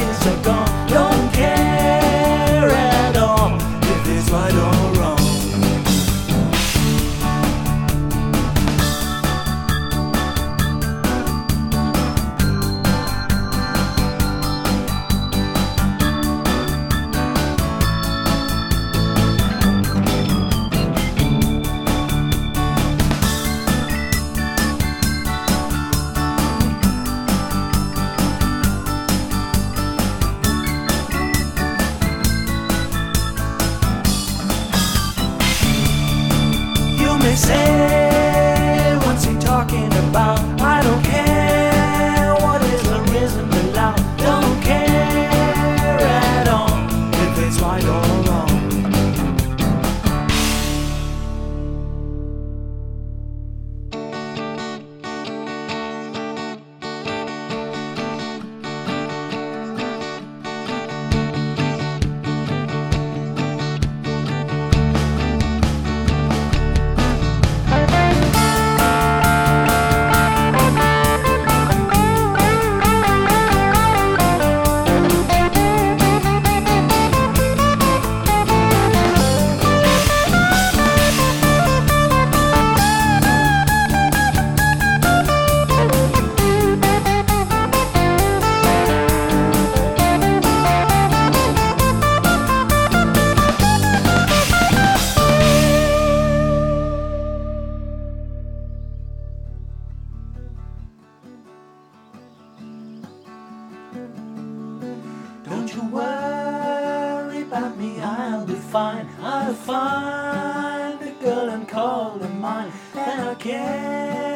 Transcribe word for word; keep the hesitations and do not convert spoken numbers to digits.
days are gone. Don't care at all if it's right or wrong. They say, what's he talking about? I don't care what is arisen aloud. Don't care at all if it's right or wrong. Don't you worry about me, I'll be fine. I'll find a girl and call her mine, and I'll care